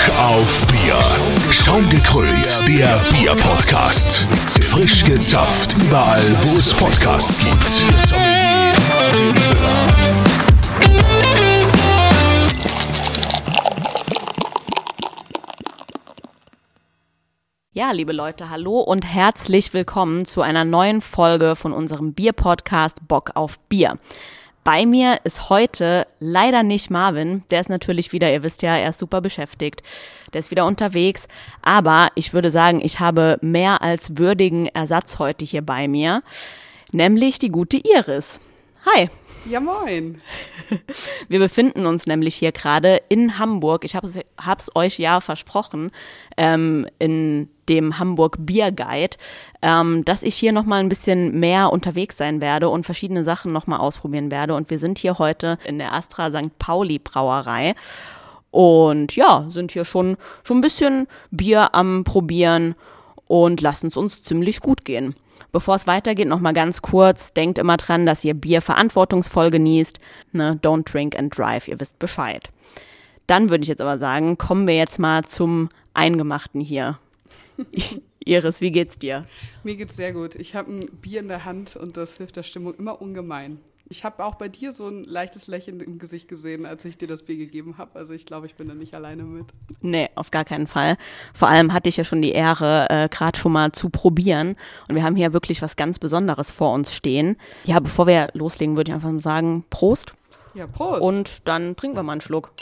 auf Bier. Schaumgekrönt, der Bier-Podcast. Frisch gezapft, überall, wo es Podcasts gibt. Ja, liebe Leute, hallo und herzlich willkommen zu einer neuen Folge von unserem Bier-Podcast Bock auf Bier. Bei mir ist heute leider nicht Marvin, der ist natürlich wieder, ihr wisst ja, er ist super beschäftigt, der ist wieder unterwegs, aber ich würde sagen, ich habe mehr als würdigen Ersatz heute hier bei mir, nämlich die gute Iris. Hi. Ja, moin. Wir befinden uns nämlich hier gerade in Hamburg. Ich hab's euch ja versprochen, in dem Hamburg Bier Guide, dass ich hier nochmal ein bisschen mehr unterwegs sein werde und verschiedene Sachen nochmal ausprobieren werde. Und wir sind hier heute in der Astra St. Pauli Brauerei und ja, sind hier schon ein bisschen Bier am Probieren und lassen es uns ziemlich gut gehen. Bevor es weitergeht, nochmal ganz kurz, denkt immer dran, dass ihr Bier verantwortungsvoll genießt. Ne? Don't drink and drive, ihr wisst Bescheid. Dann würde ich jetzt aber sagen, kommen wir jetzt mal zum Eingemachten hier. Iris, wie geht's dir? Mir geht's sehr gut. Ich habe ein Bier in der Hand und das hilft der Stimmung immer ungemein. Ich habe auch bei dir so ein leichtes Lächeln im Gesicht gesehen, als ich dir das Bier gegeben habe. Also ich glaube, ich bin da nicht alleine mit. Nee, auf gar keinen Fall. Vor allem hatte ich ja schon die Ehre, gerade schon mal zu probieren. Und wir haben hier wirklich was ganz Besonderes vor uns stehen. Ja, bevor wir loslegen, würde ich einfach mal sagen, Prost. Ja, Prost. Und dann trinken wir mal einen Schluck.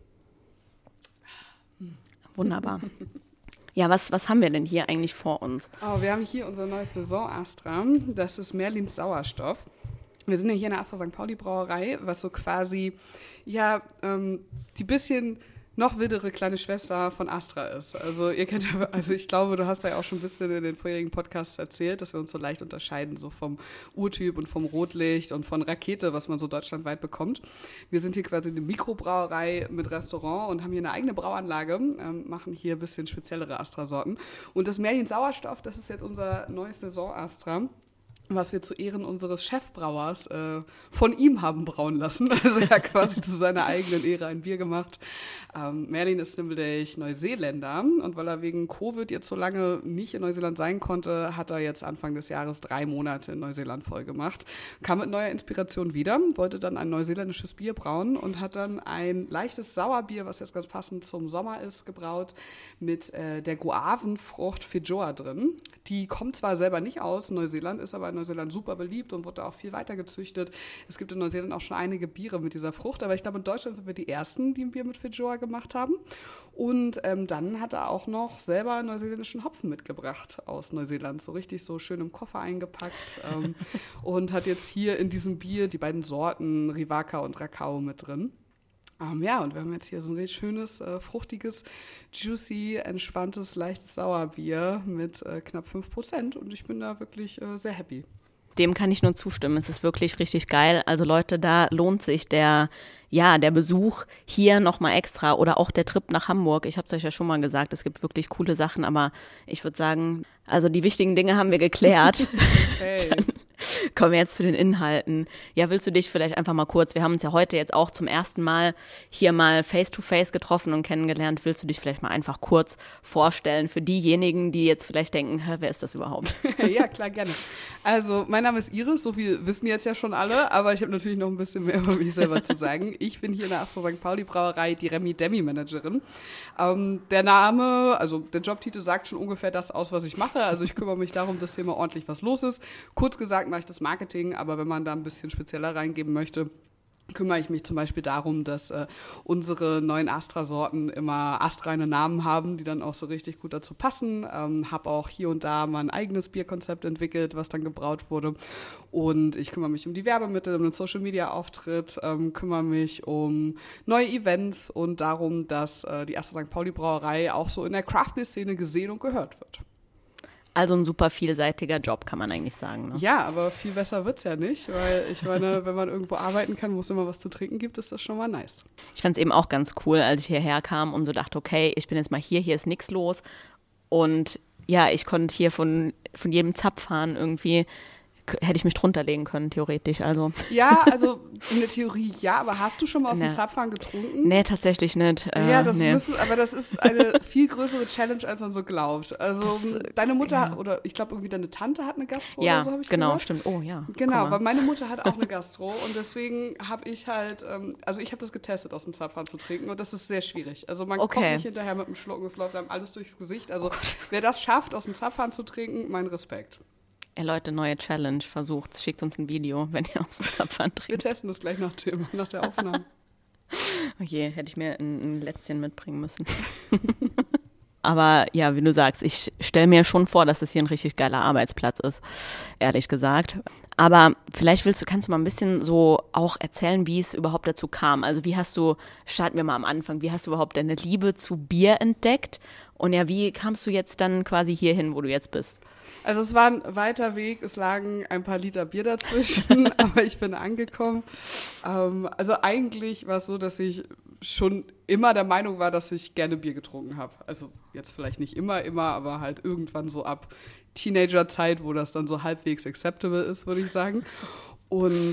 Wunderbar. Ja, was haben wir denn hier eigentlich vor uns? Oh, wir haben hier unser neues Saison Astra. Das ist Merlins Sauerstoff. Wir sind ja hier in der Astra St. Pauli Brauerei, was so quasi, ja, die bisschen noch wildere kleine Schwester von Astra ist. Also ihr kennt ja, also ich glaube, du hast ja auch schon ein bisschen in den vorherigen Podcasts erzählt, dass wir uns so leicht unterscheiden, so vom Urtyp und vom Rotlicht und von Rakete, was man so deutschlandweit bekommt. Wir sind hier quasi eine Mikrobrauerei mit Restaurant und haben hier eine eigene Brauanlage, machen hier ein bisschen speziellere Astra-Sorten. Und das Merlin Sauerstoff, das ist jetzt unser neues Saison Astra, was wir zu Ehren unseres Chefbrauers von ihm haben brauen lassen. Also er hat quasi zu seiner eigenen Ehre ein Bier gemacht. Merlin ist nämlich Neuseeländer und weil er wegen Covid jetzt so lange nicht in Neuseeland sein konnte, hat er jetzt Anfang des Jahres 3 Monate in Neuseeland voll gemacht. Kam mit neuer Inspiration wieder, wollte dann ein neuseeländisches Bier brauen und hat dann ein leichtes Sauerbier, was jetzt ganz passend zum Sommer ist, gebraut mit der Guavenfrucht Feijoa drin. Die kommt zwar selber nicht aus Neuseeland, ist aber in Neuseeland super beliebt und wurde auch viel weiter gezüchtet. Es gibt in Neuseeland auch schon einige Biere mit dieser Frucht, aber ich glaube, in Deutschland sind wir die Ersten, die ein Bier mit Feijoa gemacht haben. Und dann hat er auch noch selber neuseeländischen Hopfen mitgebracht aus Neuseeland, so richtig so schön im Koffer eingepackt und hat jetzt hier in diesem Bier die beiden Sorten Rivaka und Rakau mit drin. Ja, und wir haben jetzt hier so ein richtig schönes, fruchtiges, juicy, entspanntes, leichtes Sauerbier mit knapp 5% und ich bin da wirklich sehr happy. Dem kann ich nur zustimmen. Es ist wirklich richtig geil. Also Leute, da lohnt sich der Besuch hier nochmal extra oder auch der Trip nach Hamburg. Ich habe es euch ja schon mal gesagt, es gibt wirklich coole Sachen, aber ich würde sagen, also die wichtigen Dinge haben wir geklärt. Dann kommen wir jetzt zu den Inhalten. Ja, willst du dich vielleicht einfach mal kurz, wir haben uns ja heute jetzt auch zum ersten Mal hier mal face-to-face getroffen und kennengelernt. Willst du dich vielleicht mal einfach kurz vorstellen für diejenigen, die jetzt vielleicht denken, wer ist das überhaupt? Ja, klar, gerne. Also, mein Name ist Iris, so viel wissen jetzt ja schon alle, aber ich habe natürlich noch ein bisschen mehr über mich selber zu sagen. Ich bin hier in der Astra St. Pauli Brauerei die Remi-Demi-Managerin. Der Name, also der Jobtitel sagt schon ungefähr das aus, was ich mache. Also ich kümmere mich darum, dass hier mal ordentlich was los ist. Kurz gesagt mache ich das Marketing, aber wenn man da ein bisschen spezieller reingeben möchte, kümmere ich mich zum Beispiel darum, dass unsere neuen Astra-Sorten immer astreine Namen haben, die dann auch so richtig gut dazu passen. Habe auch hier und da mal ein eigenes Bierkonzept entwickelt, was dann gebraut wurde. Und ich kümmere mich um die Werbemittel, um den Social-Media-Auftritt, kümmere mich um neue Events und darum, dass die Astra St. Pauli Brauerei auch so in der Craft-Bier-Szene gesehen und gehört wird. Also ein super vielseitiger Job, kann man eigentlich sagen. Ne? Ja, aber viel besser wird's ja nicht, weil ich meine, wenn man irgendwo arbeiten kann, wo es immer was zu trinken gibt, ist das schon mal nice. Ich fand es eben auch ganz cool, als ich hierher kam und so dachte, okay, ich bin jetzt mal hier ist nichts los. Und ja, ich konnte hier von jedem Zapfhahn irgendwie hätte ich mich drunter legen können, theoretisch. Also. Ja, also in der Theorie ja, aber hast du schon mal aus dem Zapfhahn getrunken? Nee, tatsächlich nicht. Ja, das ist eine viel größere Challenge, als man so glaubt. Also deine Mutter oder ich glaube irgendwie deine Tante hat eine Gastro oder so, habe ich gehört. Stimmt. Oh ja. Genau, weil meine Mutter hat auch eine Gastro und deswegen habe ich halt, also ich habe das getestet, aus dem Zapfhahn zu trinken und das ist sehr schwierig. Also man kommt nicht hinterher mit dem Schlucken, es läuft einem alles durchs Gesicht. Also wer das schafft, aus dem Zapfhahn zu trinken, mein Respekt. Ey Leute, neue Challenge, versucht's, schickt uns ein Video, wenn ihr aus dem Zapfhahn trinkt. Wir testen das gleich nach der Aufnahme. Okay, hätte ich mir ein Lätzchen mitbringen müssen. Aber ja, wie du sagst, ich stelle mir schon vor, dass das hier ein richtig geiler Arbeitsplatz ist, ehrlich gesagt. Aber vielleicht kannst du mal ein bisschen so auch erzählen, wie es überhaupt dazu kam. Also starten wir mal am Anfang, wie hast du überhaupt deine Liebe zu Bier entdeckt? Und ja, wie kamst du jetzt dann quasi hierhin, wo du jetzt bist? Also es war ein weiter Weg, es lagen ein paar Liter Bier dazwischen, aber ich bin angekommen. Also eigentlich war es so, dass ich schon immer der Meinung war, dass ich gerne Bier getrunken habe. Also jetzt vielleicht nicht immer, aber halt irgendwann so ab Teenagerzeit, wo das dann so halbwegs acceptable ist, würde ich sagen. Und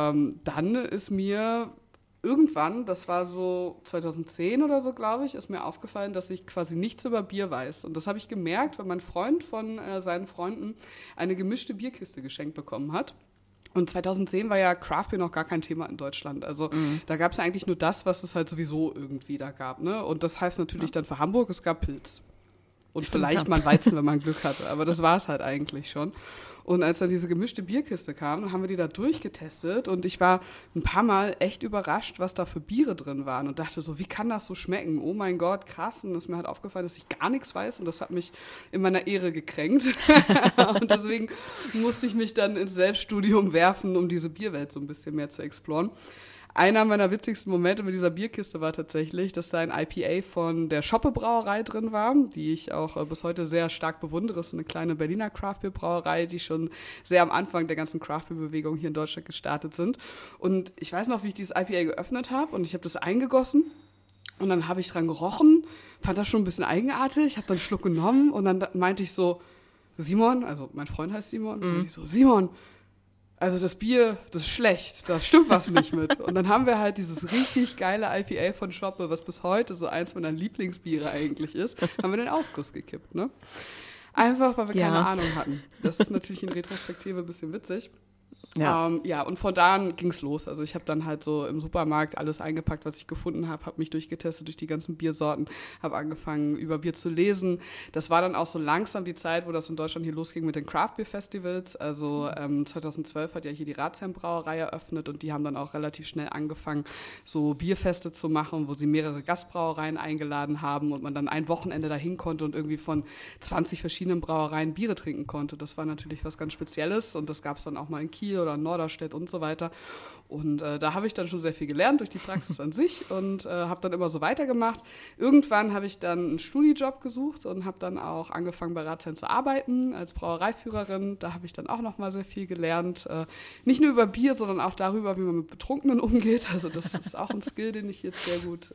dann ist mir irgendwann, das war so 2010 oder so, glaube ich, ist mir aufgefallen, dass ich quasi nichts über Bier weiß. Und das habe ich gemerkt, weil mein Freund von seinen Freunden eine gemischte Bierkiste geschenkt bekommen hat. Und 2010 war ja Craft Beer noch gar kein Thema in Deutschland. Also da gab es ja eigentlich nur das, was es halt sowieso irgendwie da gab. Ne? Und das heißt natürlich dann für Hamburg, es gab Pils. Und vielleicht mal Weizen, wenn man Glück hatte. Aber das war es halt eigentlich schon. Und als dann diese gemischte Bierkiste kam, haben wir die da durchgetestet. Und ich war ein paar Mal echt überrascht, was da für Biere drin waren. Und dachte so, wie kann das so schmecken? Oh mein Gott, krass. Und es ist mir halt aufgefallen, dass ich gar nichts weiß. Und das hat mich in meiner Ehre gekränkt. Und deswegen musste ich mich dann ins Selbststudium werfen, um diese Bierwelt so ein bisschen mehr zu exploren. Einer meiner witzigsten Momente mit dieser Bierkiste war tatsächlich, dass da ein IPA von der Schoppe Brauerei drin war, die ich auch bis heute sehr stark bewundere. Das ist eine kleine Berliner Craft-Bier-Brauerei, die schon sehr am Anfang der ganzen Craft-Bier-Bewegung hier in Deutschland gestartet sind. Und ich weiß noch, wie ich dieses IPA geöffnet habe und ich habe das eingegossen. Und dann habe ich dran gerochen, fand das schon ein bisschen eigenartig, habe dann einen Schluck genommen und dann meinte ich so, Simon, also mein Freund heißt Simon, und ich so, Simon, also das Bier, das ist schlecht, da stimmt was nicht mit. Und dann haben wir halt dieses richtig geile IPA von Schoppe, was bis heute so eins meiner Lieblingsbiere eigentlich ist, haben wir den Ausguss gekippt, ne? Einfach, weil wir keine Ahnung hatten. Das ist natürlich in Retrospektive ein bisschen witzig. Ja, und von da an ging es los. Also ich habe dann halt so im Supermarkt alles eingepackt, was ich gefunden habe, habe mich durchgetestet durch die ganzen Biersorten, habe angefangen, über Bier zu lesen. Das war dann auch so langsam die Zeit, wo das in Deutschland hier losging mit den Craft-Bier-Festivals. Also 2012 hat ja hier die Ratsherrn-Brauerei eröffnet und die haben dann auch relativ schnell angefangen, so Bierfeste zu machen, wo sie mehrere Gastbrauereien eingeladen haben und man dann ein Wochenende dahin konnte und irgendwie von 20 verschiedenen Brauereien Biere trinken konnte. Das war natürlich was ganz Spezielles und das gab es dann auch mal in Kiel oder in Norderstedt und so weiter. Und da habe ich dann schon sehr viel gelernt durch die Praxis an sich und habe dann immer so weitergemacht. Irgendwann habe ich dann einen Studijob gesucht und habe dann auch angefangen bei Ratsherrn zu arbeiten als Brauereiführerin. Da habe ich dann auch noch mal sehr viel gelernt. Nicht nur über Bier, sondern auch darüber, wie man mit Betrunkenen umgeht. Also das ist auch ein Skill, den ich jetzt sehr gut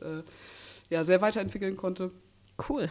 sehr weiterentwickeln konnte. Cool.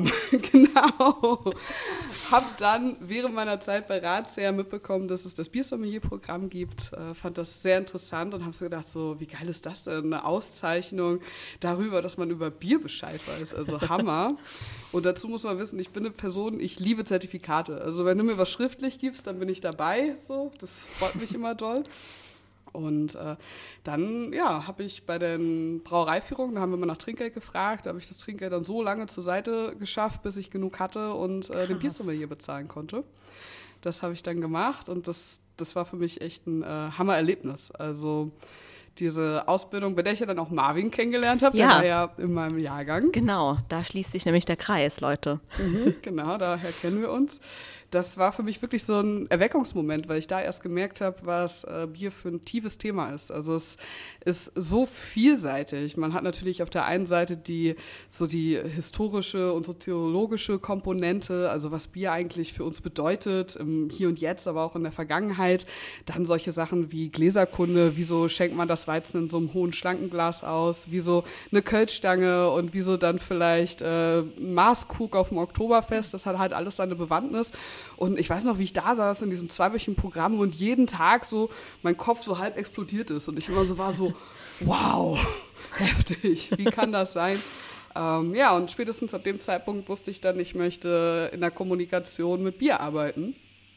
Genau. Hab dann während meiner Zeit bei Ratsherr mitbekommen, dass es das Biersommelier-Programm gibt. Fand das sehr interessant und habe so gedacht, so, wie geil ist das denn? Eine Auszeichnung darüber, dass man über Bier Bescheid weiß. Also Hammer. Und dazu muss man wissen, ich bin eine Person, ich liebe Zertifikate. Also wenn du mir was schriftlich gibst, dann bin ich dabei. So, das freut mich immer doll. Und dann, habe ich bei den Brauereiführungen, da haben wir mal nach Trinkgeld gefragt, da habe ich das Trinkgeld dann so lange zur Seite geschafft, bis ich genug hatte und den Biersommelier bezahlen konnte. Das habe ich dann gemacht und das war für mich echt ein Hammererlebnis. Also diese Ausbildung, bei der ich ja dann auch Marvin kennengelernt habe, der war ja in meinem Jahrgang. Genau, da schließt sich nämlich der Kreis, Leute. Genau, daher kennen wir uns. Das war für mich wirklich so ein Erweckungsmoment, weil ich da erst gemerkt habe, was Bier für ein tiefes Thema ist. Also es ist so vielseitig. Man hat natürlich auf der einen Seite die historische und soziologische Komponente, also was Bier eigentlich für uns bedeutet, im Hier und Jetzt, aber auch in der Vergangenheit. Dann solche Sachen wie Gläserkunde, wieso schenkt man das Weizen in so einem hohen, schlanken Glas aus, wie so eine Kölschstange und wie so dann vielleicht ein Maßkrug auf dem Oktoberfest. Das hat halt alles seine Bewandtnis. Und ich weiß noch, wie ich da saß in diesem 2-wöchigen Programm und jeden Tag so mein Kopf so halb explodiert ist. Und ich immer so war so, wow, heftig, wie kann das sein? Ja, und spätestens ab dem Zeitpunkt wusste ich dann, ich möchte in der Kommunikation mit Bier arbeiten.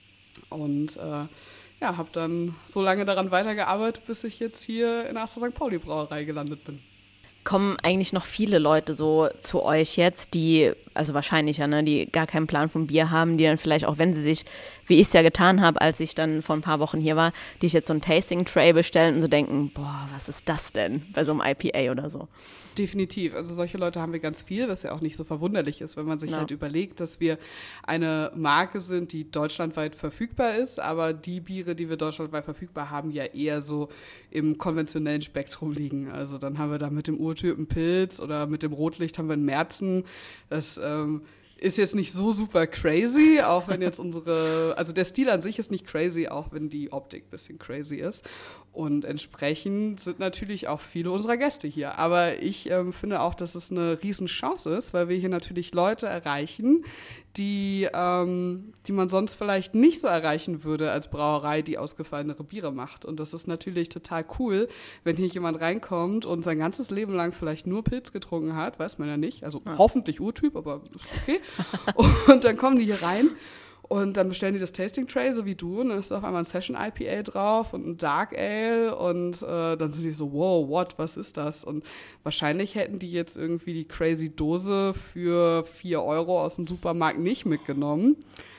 Und ja, habe dann so lange daran weitergearbeitet, bis ich jetzt hier in der Astra St. Pauli Brauerei gelandet bin. Kommen eigentlich noch viele Leute so zu euch jetzt, die, also wahrscheinlich ja, ne, die gar keinen Plan vom Bier haben, die dann vielleicht auch, wenn sie sich, wie ich es ja getan habe, als ich dann vor ein paar Wochen hier war, die sich jetzt so ein Tasting-Tray bestellen und so denken, boah, was ist das denn bei so einem IPA oder so? Definitiv. Also solche Leute haben wir ganz viel, was ja auch nicht so verwunderlich ist, wenn man sich halt überlegt, dass wir eine Marke sind, die deutschlandweit verfügbar ist, aber die Biere, die wir deutschlandweit verfügbar haben, ja eher so im konventionellen Spektrum liegen. Also dann haben wir da mit dem Urtypen Pilz oder mit dem Rotlicht haben wir einen Märzen. Das ist jetzt nicht so super crazy, auch wenn jetzt also der Stil an sich ist nicht crazy, auch wenn die Optik ein bisschen crazy ist. Und entsprechend sind natürlich auch viele unserer Gäste hier. Aber ich finde auch, dass es eine Riesenchance ist, weil wir hier natürlich Leute erreichen, die man sonst vielleicht nicht so erreichen würde als Brauerei, die ausgefallenere Biere macht. Und das ist natürlich total cool, wenn hier jemand reinkommt und sein ganzes Leben lang vielleicht nur Pilz getrunken hat, weiß man ja nicht. Also hoffentlich Urtyp, aber ist okay. Und dann kommen die hier rein und dann bestellen die das Tasting Tray, so wie du, und dann ist auf einmal ein Session IPA drauf und ein Dark Ale und dann sind die so, wow, what, was ist das? Und wahrscheinlich hätten die jetzt irgendwie die crazy Dose für 4 Euro aus dem Supermarkt nicht mitgenommen.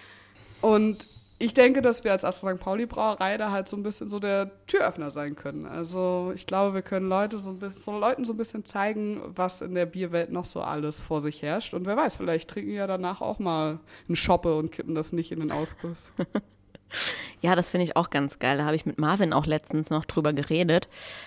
Und ich denke, dass wir als Astra St. Pauli Brauerei da halt so ein bisschen so der Türöffner sein können. Also ich glaube, wir können Leuten so ein bisschen zeigen, was in der Bierwelt noch so alles vor sich herrscht. Und wer weiß, vielleicht trinken ja danach auch mal einen Schoppe und kippen das nicht in den Ausguss. Ja, das finde ich auch ganz geil. Da habe ich mit Marvin auch letztens noch drüber geredet,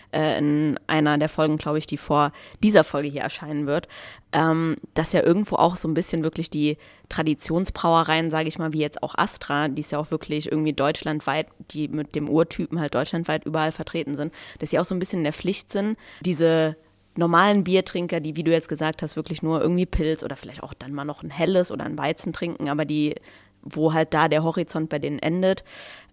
in einer der Folgen, glaube ich, die vor dieser Folge hier erscheinen wird, dass ja irgendwo auch so ein bisschen wirklich die Traditionsbrauereien, sage ich mal, wie jetzt auch Astra, die ist ja auch wirklich irgendwie deutschlandweit, die mit dem Urtypen halt deutschlandweit überall vertreten sind, dass sie auch so ein bisschen in der Pflicht sind, diese normalen Biertrinker, die, wie du jetzt gesagt hast, wirklich nur irgendwie Pilz oder vielleicht auch dann mal noch ein helles oder ein Weizen trinken, aber die, wo halt da der Horizont bei denen endet,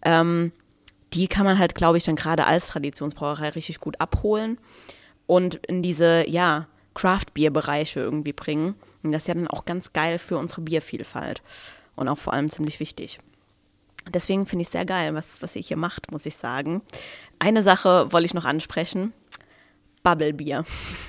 die kann man halt, glaube ich, dann gerade als Traditionsbrauerei richtig gut abholen und in diese, ja, Craft-Bier-Bereiche irgendwie bringen. Und das ist ja dann auch ganz geil für unsere Biervielfalt und auch vor allem ziemlich wichtig. Deswegen finde ich es sehr geil, was ihr hier macht, muss ich sagen. Eine Sache wollte ich noch ansprechen. Bubble-Bier.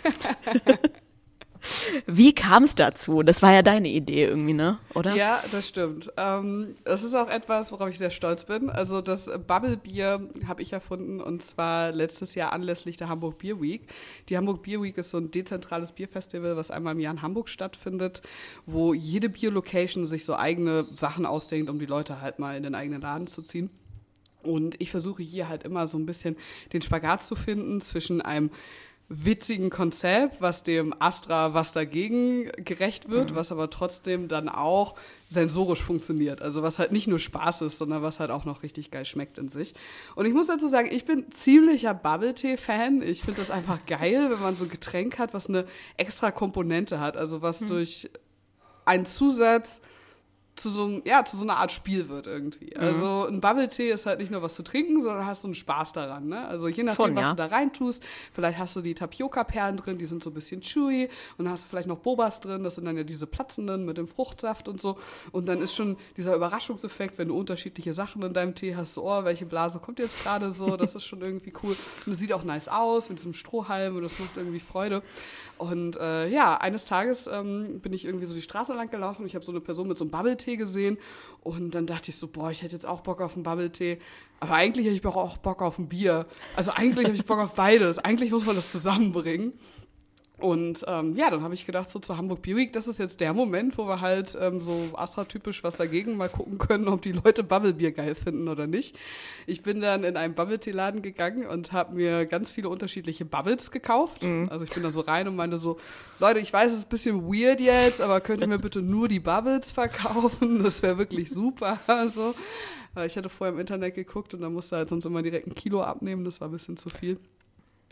Wie kam es dazu? Das war ja deine Idee irgendwie, ne? Oder? Ja, das stimmt. Das ist auch etwas, worauf ich sehr stolz bin. Also das Bubble-Bier habe ich erfunden und zwar letztes Jahr anlässlich der Hamburg Beer Week. Die Hamburg Beer Week ist so ein dezentrales Bierfestival, was einmal im Jahr in Hamburg stattfindet, wo jede Bier-Location sich so eigene Sachen ausdenkt, um die Leute halt mal in den eigenen Laden zu ziehen. Und ich versuche hier halt immer so ein bisschen den Spagat zu finden zwischen einem witzigen Konzept, was dem Astra was dagegen gerecht wird, was aber trotzdem dann auch sensorisch funktioniert. Also was halt nicht nur Spaß ist, sondern was halt auch noch richtig geil schmeckt in sich. Und ich muss dazu sagen, ich bin ziemlicher Bubble-Tea-Fan. Ich finde das einfach geil, wenn man so ein Getränk hat, was eine extra Komponente hat. Also was durch einen Zusatz zu so einer Art Spiel wird irgendwie. Also ein Bubble-Tee ist halt nicht nur was zu trinken, sondern hast so einen Spaß daran. Ne? Also je nachdem, was du da rein tust, vielleicht hast du die Tapioca-Perlen drin, die sind so ein bisschen chewy und dann hast du vielleicht noch Bobas drin, das sind dann ja diese platzenden mit dem Fruchtsaft und so. Und dann ist schon dieser Überraschungseffekt, wenn du unterschiedliche Sachen in deinem Tee hast, so, oh, welche Blase kommt jetzt gerade so, das ist schon irgendwie cool. Und es sieht auch nice aus mit diesem Strohhalm und das macht irgendwie Freude. Und eines Tages bin ich irgendwie so die Straße lang gelaufen und ich habe so eine Person mit so einem Bubble-Tee gesehen und dann dachte ich so, boah, ich hätte jetzt auch Bock auf einen Bubble-Tee, aber eigentlich hätte ich auch Bock auf ein Bier. Also eigentlich habe ich Bock auf beides. Eigentlich muss man das zusammenbringen. Und dann habe ich gedacht, so zur Hamburg Beer Week, das ist jetzt der Moment, wo wir halt so Astra-typisch was dagegen mal gucken können, ob die Leute Bubble-Bier geil finden oder nicht. Ich bin dann in einen Bubble-Tee-Laden gegangen und habe mir ganz viele unterschiedliche Bubbles gekauft. Also ich bin da so rein und meinte so, Leute, ich weiß, es ist ein bisschen weird jetzt, aber könnt ihr mir bitte nur die Bubbles verkaufen? Das wäre wirklich super. Also, ich hatte vorher im Internet geguckt und da musste halt sonst immer direkt 1 Kilo abnehmen, das war ein bisschen zu viel.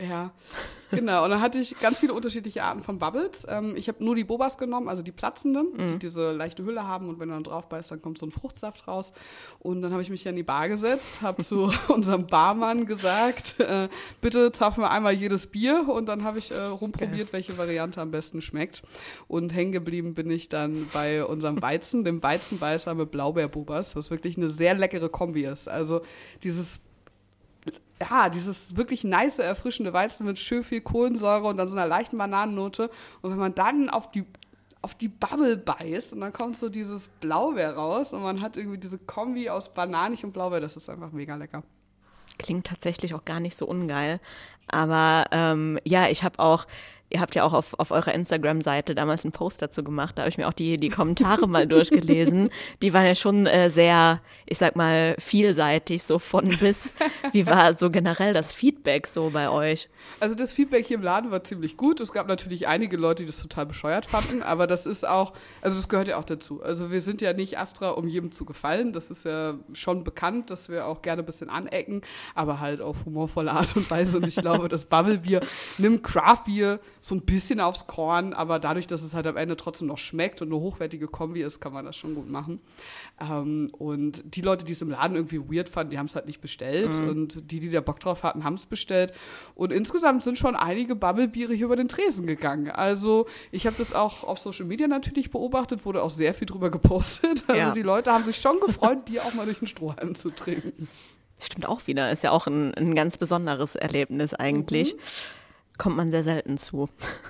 Ja, genau. Und dann hatte ich ganz viele unterschiedliche Arten von Bubbles. Ich habe nur die Bobas genommen, also die platzenden, die diese leichte Hülle haben. Und wenn du dann drauf beißt, dann kommt so ein Fruchtsaft raus. Und dann habe ich mich an die Bar gesetzt, habe zu unserem Barmann gesagt, bitte zapfen wir einmal jedes Bier. Und dann habe ich rumprobiert, welche Variante am besten schmeckt. Und hängen geblieben bin ich dann bei unserem Weizen, dem Weizenbeißer mit Blaubeerbobas, was wirklich eine sehr leckere Kombi ist. Also dieses wirklich nice, erfrischende Weizen mit schön viel Kohlensäure und dann so einer leichten Bananennote. Und wenn man dann auf die Bubble beißt und dann kommt so dieses Blaubeer raus und man hat irgendwie diese Kombi aus Bananig und Blaubeer, das ist einfach mega lecker. Klingt tatsächlich auch gar nicht so ungeil. Aber ihr habt ja auch auf eurer Instagram-Seite damals einen Post dazu gemacht. Da habe ich mir auch die Kommentare mal durchgelesen. Die waren ja schon sehr, ich sag mal, vielseitig, so von bis. Wie war so generell das Feedback so bei euch? Also das Feedback hier im Laden war ziemlich gut. Es gab natürlich einige Leute, die das total bescheuert fanden, aber das ist auch, also das gehört ja auch dazu. Also wir sind ja nicht Astra, um jedem zu gefallen. Das ist ja schon bekannt, dass wir auch gerne ein bisschen anecken, aber halt auf humorvolle Art und Weise. Und ich glaube, das Bubblebier nimmt Craftbier so ein bisschen aufs Korn, aber dadurch, dass es halt am Ende trotzdem noch schmeckt und eine hochwertige Kombi ist, kann man das schon gut machen. Und die Leute, die es im Laden irgendwie weird fanden, die haben es halt nicht bestellt und die da Bock drauf hatten, haben es bestellt. Und insgesamt sind schon einige Bubblebiere hier über den Tresen gegangen. Also ich habe das auch auf Social Media natürlich beobachtet, wurde auch sehr viel drüber gepostet. Also die Leute haben sich schon gefreut, Bier auch mal durch den Strohhalm zu trinken. Stimmt auch wieder, ist ja auch ein ganz besonderes Erlebnis eigentlich. Kommt man sehr selten zu.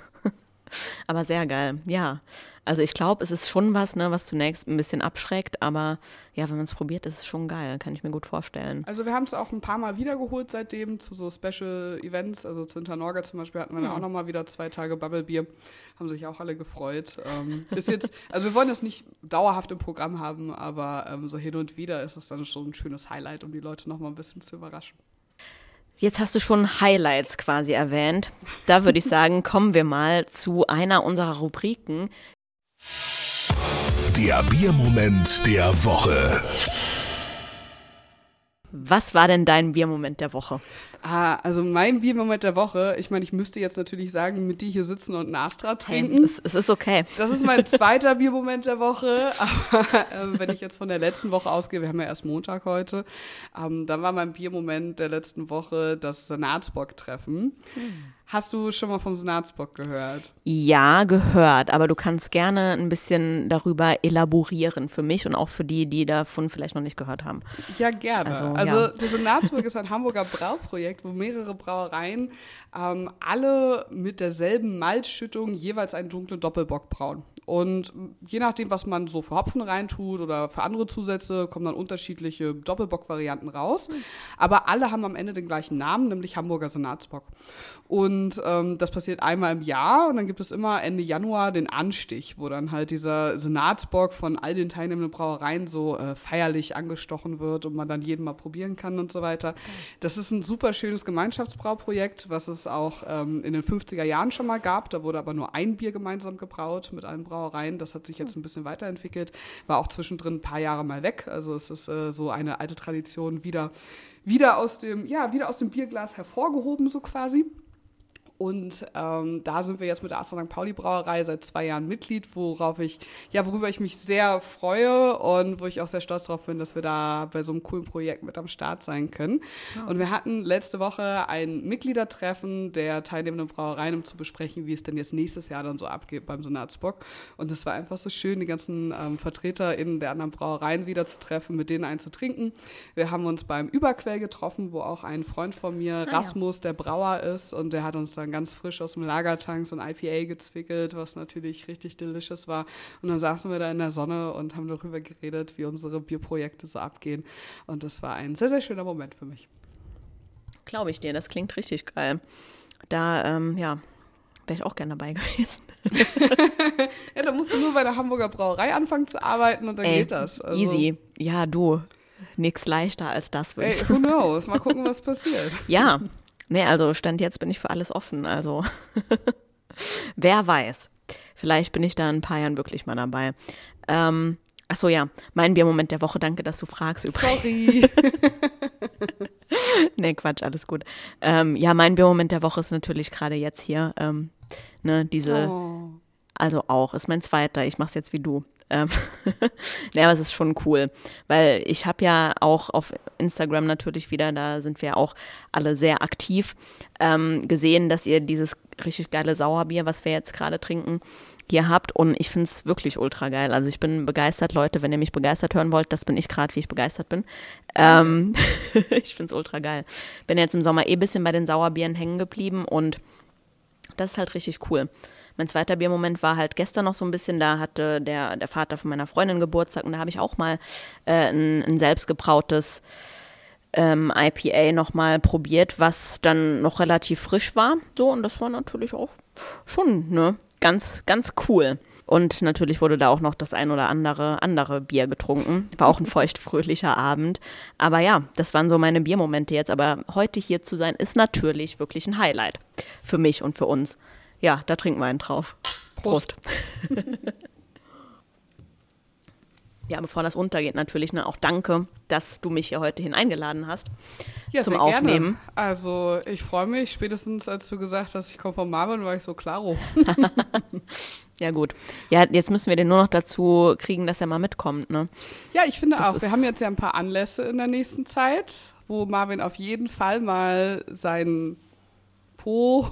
Aber sehr geil, ja. Also ich glaube, es ist schon was, ne, was zunächst ein bisschen abschreckt, aber ja, wenn man es probiert, ist es schon geil, kann ich mir gut vorstellen. Also wir haben es auch ein paar Mal wiedergeholt seitdem zu so Special Events, also zu Internorga zum Beispiel hatten wir dann auch nochmal wieder 2 Tage Bubblebier, haben sich auch alle gefreut. Ist jetzt, also wir wollen das nicht dauerhaft im Programm haben, aber so hin und wieder ist es dann schon ein schönes Highlight, um die Leute nochmal ein bisschen zu überraschen. Jetzt hast du schon Highlights quasi erwähnt. Da würde ich sagen, kommen wir mal zu einer unserer Rubriken. Der Biermoment der Woche. Was war denn dein Biermoment der Woche? Also mein Biermoment der Woche, ich meine, ich müsste jetzt natürlich sagen, mit dir hier sitzen und ein Astra trinken. Es ist okay. Das ist mein zweiter Biermoment der Woche, aber wenn ich jetzt von der letzten Woche ausgehe, wir haben ja erst Montag heute, dann war mein Biermoment der letzten Woche das Senatsbock-Treffen. Hast du schon mal vom Senatsbock gehört? Ja, gehört, aber du kannst gerne ein bisschen darüber elaborieren für mich und auch für die davon vielleicht noch nicht gehört haben. Ja, gerne. Also der Senatsbock ist ein Hamburger Brauprojekt, wo mehrere Brauereien alle mit derselben Malzschüttung jeweils einen dunklen Doppelbock brauen. Und je nachdem, was man so für Hopfen reintut oder für andere Zusätze, kommen dann unterschiedliche Doppelbock-Varianten raus. Aber alle haben am Ende den gleichen Namen, nämlich Hamburger Senatsbock. Und das passiert einmal im Jahr und dann gibt es immer Ende Januar den Anstich, wo dann halt dieser Senatsbock von all den teilnehmenden Brauereien so feierlich angestochen wird und man dann jeden mal probieren kann und so weiter. Das ist ein super schönes Gemeinschaftsbrauprojekt, was es auch in den 50er Jahren schon mal gab. Da wurde aber nur ein Bier gemeinsam gebraut mit allen Brauereien. Das hat sich jetzt ein bisschen weiterentwickelt. War auch zwischendrin ein paar Jahre mal weg. Also es ist so eine alte Tradition wieder aus dem Bierglas hervorgehoben, so quasi. Und da sind wir jetzt mit der Astra St. Pauli Brauerei seit 2 Jahren Mitglied, worüber ich mich sehr freue und wo ich auch sehr stolz drauf bin, dass wir da bei so einem coolen Projekt mit am Start sein können. Oh. Und wir hatten letzte Woche ein Mitgliedertreffen der teilnehmenden Brauereien, um zu besprechen, wie es denn jetzt nächstes Jahr dann so abgeht beim Senatsbock. Und es war einfach so schön, die ganzen VertreterInnen der anderen Brauereien wieder zu treffen, mit denen einen zu trinken. Wir haben uns beim Überquell getroffen, wo auch ein Freund von mir, Rasmus, der Brauer ist, und der hat uns dann ganz frisch aus dem Lagertank so ein IPA gezwickelt, was natürlich richtig delicious war. Und dann saßen wir da in der Sonne und haben darüber geredet, wie unsere Bierprojekte so abgehen. Und das war ein sehr, sehr schöner Moment für mich. Glaube ich dir, das klingt richtig geil. Da, wäre ich auch gerne dabei gewesen. Ja, da musst du nur bei der Hamburger Brauerei anfangen zu arbeiten und dann geht das. Also, easy. Ja, du, nix leichter als das. Who knows? Mal gucken, was passiert. Ja. Nee, also Stand jetzt bin ich für alles offen, also wer weiß, vielleicht bin ich da in ein paar Jahren wirklich mal dabei. Achso, ja, mein Biermoment der Woche, danke, dass du fragst übrigens. Sorry. Nee, Quatsch, alles gut. Ja, mein Biermoment der Woche ist natürlich gerade jetzt hier, also auch, ist mein zweiter, ich mach's jetzt wie du. Nee, aber es ist schon cool, weil ich habe ja auch auf Instagram natürlich wieder, da sind wir auch alle sehr aktiv, gesehen, dass ihr dieses richtig geile Sauerbier, was wir jetzt gerade trinken, hier habt und ich finde es wirklich ultra geil. Also ich bin begeistert, Leute, wenn ihr mich begeistert hören wollt, das bin ich gerade, wie ich begeistert bin. Ich finde es ultra geil. Bin jetzt im Sommer ein bisschen bei den Sauerbieren hängen geblieben und das ist halt richtig cool. Mein zweiter Biermoment war halt gestern noch so ein bisschen, da hatte der Vater von meiner Freundin Geburtstag und da habe ich auch mal ein selbstgebrautes IPA nochmal probiert, was dann noch relativ frisch war. So, und das war natürlich auch schon, ne, ganz, ganz cool. Und natürlich wurde da auch noch das ein oder andere Bier getrunken. War auch ein feuchtfröhlicher Abend. Aber ja, das waren so meine Biermomente jetzt. Aber heute hier zu sein, ist natürlich wirklich ein Highlight für mich und für uns. Ja, da trinken wir einen drauf. Prost. Ja, bevor das untergeht natürlich, ne, auch danke, dass du mich hier heute eingeladen hast zum Aufnehmen. Gerne. Also ich freue mich, spätestens als du gesagt hast, ich komme von Marvin, war ich so klaro. Ja gut. Ja, jetzt müssen wir den nur noch dazu kriegen, dass er mal mitkommt, ne? Ja, ich finde auch. Wir haben jetzt ja ein paar Anlässe in der nächsten Zeit, wo Marvin auf jeden Fall mal seinen Po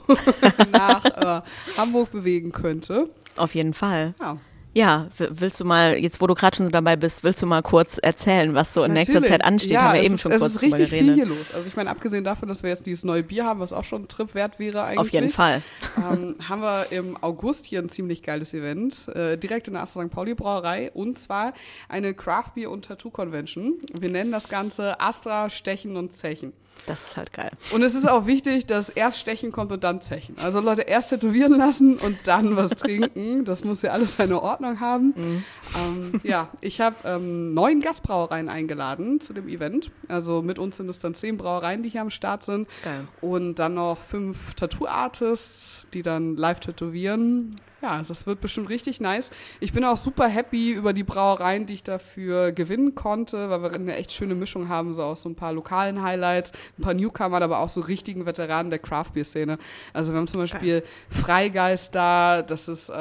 nach Hamburg bewegen könnte. Auf jeden Fall. Ja. Ja, willst du mal, jetzt wo du gerade schon so dabei bist, willst du mal kurz erzählen, was so in nächster Zeit ansteht? Ja, haben wir eben schon kurz drüber geredet. Es ist richtig viel hier los. Also ich meine, abgesehen davon, dass wir jetzt dieses neue Bier haben, was auch schon ein Trip wert wäre eigentlich. Auf jeden Fall. Haben wir im August hier ein ziemlich geiles Event, direkt in der Astra St. Pauli Brauerei, und zwar eine Craft Beer und Tattoo Convention. Wir nennen das Ganze Astra Stechen und Zechen. Das ist halt geil. Und es ist auch wichtig, dass erst Stechen kommt und dann Zechen. Also Leute, erst tätowieren lassen und dann was trinken. Das muss ja alles seine Ordnung haben. Mhm. Ja, ich habe 9 Gastbrauereien eingeladen zu dem Event. Also mit uns sind es dann 10 Brauereien, die hier am Start sind. Geil. Und dann noch 5 Tattoo-Artists, die dann live tätowieren. Ja, das wird bestimmt richtig nice. Ich bin auch super happy über die Brauereien, die ich dafür gewinnen konnte, weil wir eine echt schöne Mischung haben, so aus so ein paar lokalen Highlights, ein paar Newcomer, aber auch so richtigen Veteranen der Craft-Bier-Szene. Also wir haben zum Beispiel Freigeist da, das ist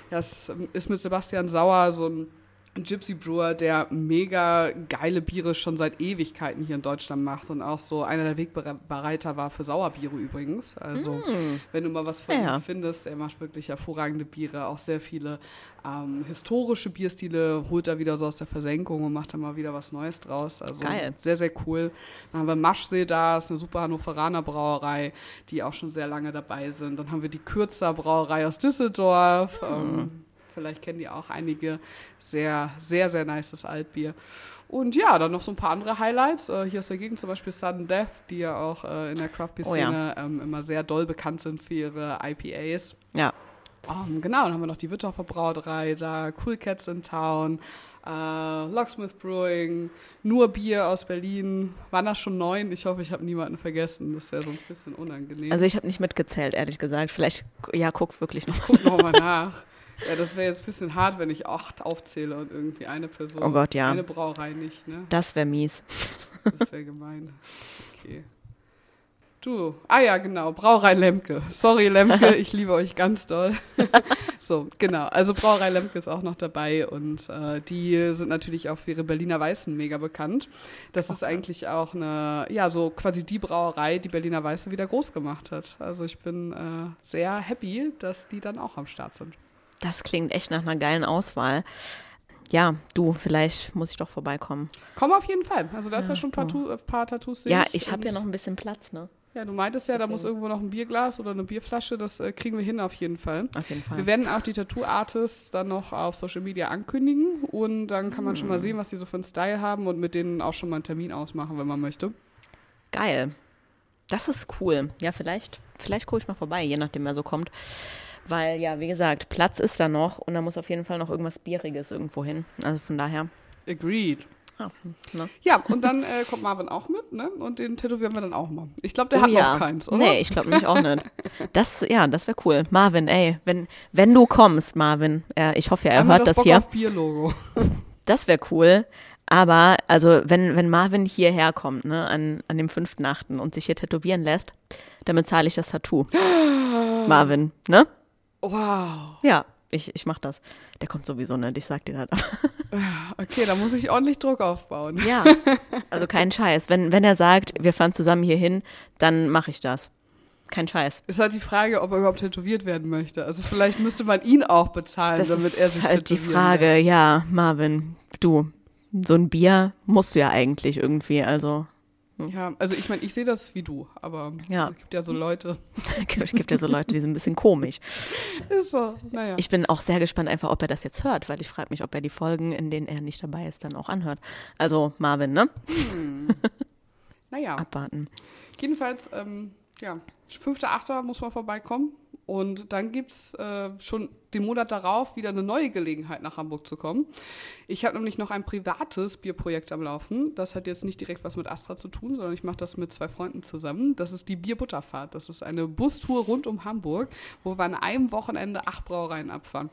mit Sebastian Sauer, so ein Gypsy Brewer, der mega geile Biere schon seit Ewigkeiten hier in Deutschland macht und auch so einer der Wegbereiter war für Sauerbiere übrigens. Also wenn du mal was von ihm findest, er macht wirklich hervorragende Biere, auch sehr viele historische Bierstile holt er wieder so aus der Versenkung und macht da mal wieder was Neues draus. Also geil. Sehr, sehr cool. Dann haben wir Maschsee da, ist eine super Hannoveraner Brauerei, die auch schon sehr lange dabei sind. Dann haben wir die Kürzer Brauerei aus Düsseldorf, vielleicht kennen die auch einige. Sehr, sehr, sehr nices Altbier. Und ja, dann noch so ein paar andere Highlights. Hier aus der Gegend zum Beispiel Sudden Death, die ja auch in der Craft-Bier-Szene immer sehr doll bekannt sind für ihre IPAs. Ja. Genau, dann haben wir noch die Witthofer Brauerei da, Cool Cats in Town, Locksmith Brewing, Nur Bier aus Berlin. Waren das schon 9? Ich hoffe, ich habe niemanden vergessen. Das wäre sonst ein bisschen unangenehm. Also ich habe nicht mitgezählt, ehrlich gesagt. Vielleicht, ja, guck wirklich noch. Guck noch mal nach. Ja, das wäre jetzt ein bisschen hart, wenn ich 8 aufzähle und irgendwie eine Person, oh Gott, ja. eine Brauerei nicht, ne? Das wäre mies. Das wäre gemein. Okay. Ja, genau, Brauerei Lemke. Sorry, Lemke, ich liebe euch ganz doll. So, genau, also Brauerei Lemke ist auch noch dabei und die sind natürlich auch für ihre Berliner Weißen mega bekannt. Das ist eigentlich auch so quasi die Brauerei, die Berliner Weiße wieder groß gemacht hat. Also ich bin sehr happy, dass die dann auch am Start sind. Das klingt echt nach einer geilen Auswahl. Ja, vielleicht muss ich doch vorbeikommen. Komm auf jeden Fall. Also da ist ja schon ein paar Tattoos. Ja, ich habe ja noch ein bisschen Platz, ne? Ja, du meintest ja, da muss irgendwo noch ein Bierglas oder eine Bierflasche. Das kriegen wir hin auf jeden Fall. Auf jeden Fall. Wir werden auch die Tattoo-Artists dann noch auf Social Media ankündigen. Und dann kann man schon mal sehen, was die so für einen Style haben und mit denen auch schon mal einen Termin ausmachen, wenn man möchte. Geil. Das ist cool. Ja, vielleicht gucke ich mal vorbei, je nachdem, wer so kommt. Weil, ja, wie gesagt, Platz ist da noch und da muss auf jeden Fall noch irgendwas Bieriges irgendwo hin. Also von daher. Agreed. Ja, ne? Ja, und dann kommt Marvin auch mit, ne? Und den tätowieren wir dann auch mal. Ich glaube, der hat noch keins, oder? Nee, ich glaube nämlich auch nicht. Das wäre cool. Marvin, ey, wenn du kommst, Marvin, ich hoffe ja, er hört das Bock hier. Auf Bierlogo. Das wäre cool. Aber, also, wenn Marvin hierher kommt, ne, an dem 5.8. und sich hier tätowieren lässt, dann bezahle ich das Tattoo. Marvin, ne? Wow. Ja, ich mach das. Der kommt sowieso nicht, ich sag dir das. Okay, da muss ich ordentlich Druck aufbauen. Ja, also kein Scheiß. Wenn er sagt, wir fahren zusammen hier hin, dann mache ich das. Kein Scheiß. Ist halt die Frage, ob er überhaupt tätowiert werden möchte. Also vielleicht müsste man ihn auch bezahlen, Das damit er sich ist halt die tätowieren Frage, lässt. ja, Marvin, du, so ein Bier musst du ja eigentlich irgendwie, also Ja, also ich meine, ich sehe das wie du, aber Ja. es gibt ja so Leute. es gibt ja so Leute, die sind ein bisschen komisch. Ist so, naja. Ich bin auch sehr gespannt einfach, ob er das jetzt hört, weil ich frage mich, ob er die Folgen, in denen er nicht dabei ist, dann auch anhört. Also Marvin, ne? Naja, Abwarten. jedenfalls, ja, 5.8. muss man vorbeikommen. Und dann gibt es schon den Monat darauf wieder eine neue Gelegenheit, nach Hamburg zu kommen. Ich habe nämlich noch ein privates Bierprojekt am Laufen. Das hat jetzt nicht direkt was mit Astra zu tun, sondern ich mache das mit 2 Freunden zusammen. Das ist die Bierbutterfahrt. Das ist eine Bustour rund um Hamburg, wo wir an einem Wochenende 8 Brauereien abfahren.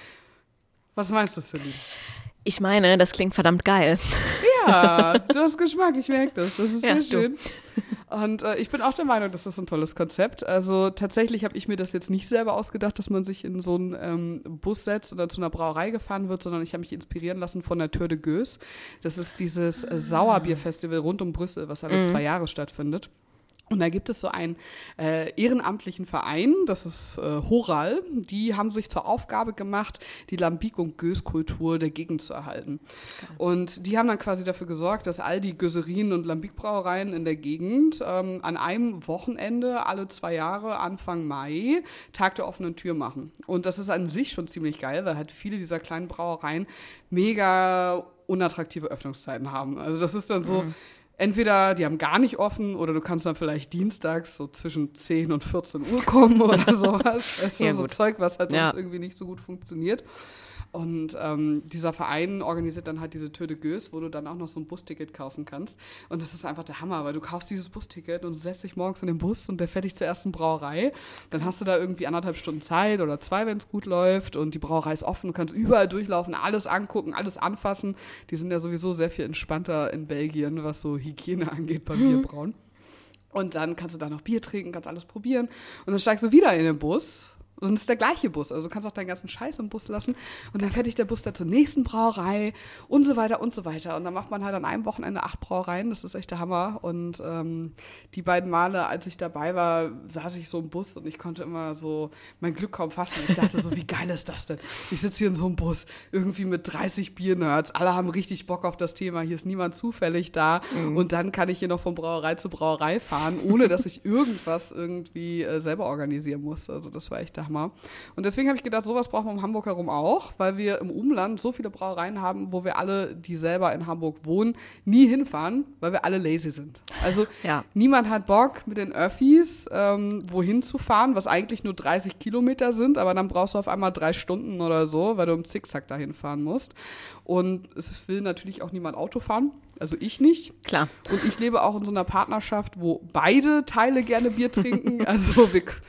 Was meinst du, Celine? Ich meine, das klingt verdammt geil. Ja, du hast Geschmack, ich merke das. Das ist Ja, sehr schön. Und ich bin auch der Meinung, das ist ein tolles Konzept. Also tatsächlich habe ich mir das jetzt nicht selber ausgedacht, dass man sich in so einen Bus setzt oder zu einer Brauerei gefahren wird, sondern ich habe mich inspirieren lassen von der Tour de Gueuse. Das ist dieses Sauerbierfestival rund um Brüssel, was alle 2 Jahre stattfindet. Und da gibt es so einen ehrenamtlichen Verein, das ist Horal, die haben sich zur Aufgabe gemacht, die Lambic- und Gueuze-Kultur der Gegend zu erhalten. Und die haben dann quasi dafür gesorgt, dass all die Gueuserien und Lambic-Brauereien in der Gegend an einem Wochenende alle 2 Jahre, Anfang Mai, Tag der offenen Tür machen. Und das ist an sich schon ziemlich geil, weil halt viele dieser kleinen Brauereien mega unattraktive Öffnungszeiten haben. Also das ist dann so, entweder die haben gar nicht offen oder du kannst dann vielleicht dienstags so zwischen 10 und 14 Uhr kommen oder sowas. Das ist Ja, so gut. Zeug, was halt Ja. sonst irgendwie nicht so gut funktioniert. Und dieser Verein organisiert dann halt diese Tour de Gueuse, wo du dann auch noch so ein Busticket kaufen kannst. Und das ist einfach der Hammer, weil du kaufst dieses Busticket und du setzt dich morgens in den Bus und der fährt dich zur ersten Brauerei. Dann hast du da irgendwie 1,5 Stunden Zeit oder 2, wenn es gut läuft. Und die Brauerei ist offen, du kannst überall durchlaufen, alles angucken, alles anfassen. Die sind ja sowieso sehr viel entspannter in Belgien, was so Hygiene angeht beim Bierbrauen. Und dann kannst du da noch Bier trinken, kannst alles probieren. Und dann steigst du wieder in den Bus. Und es ist der gleiche Bus. Also du kannst auch deinen ganzen Scheiß im Bus lassen. Und dann fährt dich der Bus da zur nächsten Brauerei und so weiter und so weiter. Und dann macht man halt an einem Wochenende 8 Brauereien. Das ist echt der Hammer. Und die beiden Male, als ich dabei war, saß ich so im Bus und ich konnte immer so mein Glück kaum fassen. Ich dachte so, wie geil ist das denn? Ich sitze hier in so einem Bus, irgendwie mit 30 Biernerds. Alle haben richtig Bock auf das Thema. Hier ist niemand zufällig da. Und dann kann ich hier noch von Brauerei zu Brauerei fahren, ohne dass ich irgendwas irgendwie selber organisieren muss. Also das war echt der Hammer. Und deswegen habe ich gedacht, sowas brauchen wir um Hamburg herum auch, weil wir im Umland so viele Brauereien haben, wo wir alle, die selber in Hamburg wohnen, nie hinfahren, weil wir alle lazy sind. Also Ja. niemand hat Bock, mit den Öffis wohin zu fahren, was eigentlich nur 30 Kilometer sind, aber dann brauchst du auf einmal 3 Stunden oder so, weil du im Zickzack dahin fahren musst. Und es will natürlich auch niemand Auto fahren, also ich nicht. Klar. Und ich lebe auch in so einer Partnerschaft, wo beide Teile gerne Bier trinken. Also